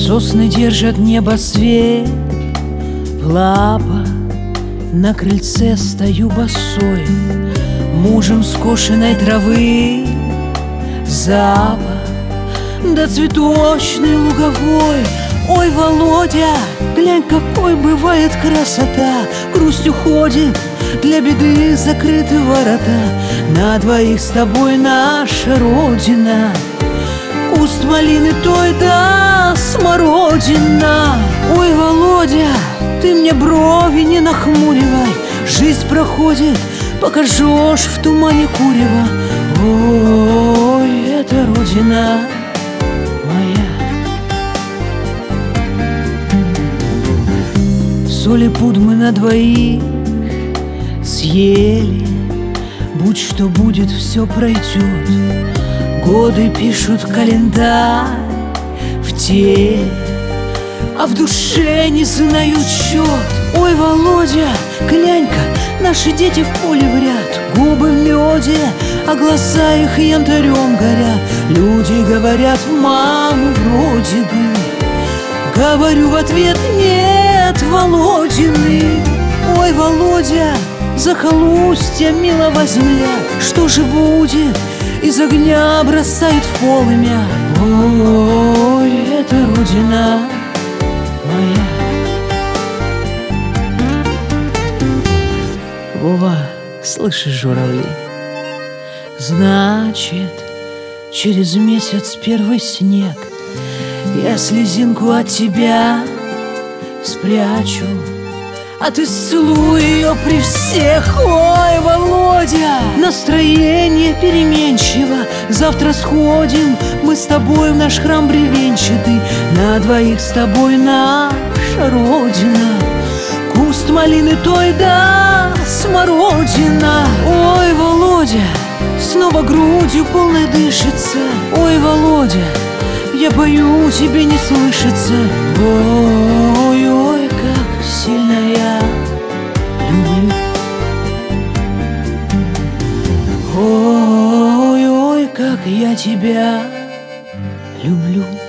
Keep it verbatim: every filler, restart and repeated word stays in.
Сосны держат небо свет в лапах. На крыльце стою босой, мужем скошенной травы запах, да цветочный луговой. Ой, Володя, глянь, какой бывает красота. Грусть уходит, для беды закрыты ворота. На двоих с тобой наша родина. Куст малины той да смородина. Ой, Володя, ты мне брови не нахмуривай. Жизнь проходит, пока жжешь в тумане курева. Ой, это родина моя. Соли пуд мы на двоих съели. Будь что будет, все пройдет. Годы пишут календарь в теле, а в душе не знают счет. Ой, Володя, глянь-ка, наши дети в поле в ряд. Губы в меде, а глаза их янтарем горят. Люди говорят в маму вроде бы. Говорю в ответ нет, Володины. Ой, Володя, захолустья милого земля. Что же будет? Из огня бросают в полымя. Ой, это родина моя. Вова, слышишь, журавли? Значит, через месяц первый снег. Я слезинку от тебя спрячу, а ты целуй ее при всех. Ой, Володя, настроение переменчиво. Завтра сходим мы с тобой в наш храм бревенчатый. На двоих с тобой наша родина. Куст малины той да смородина. Ой, Володя, снова грудью полной дышится. Ой, Володя, я пою, тебе не слышится. Ой, ой, как сильно я люблю. Ой, ой, как я тебя люблю.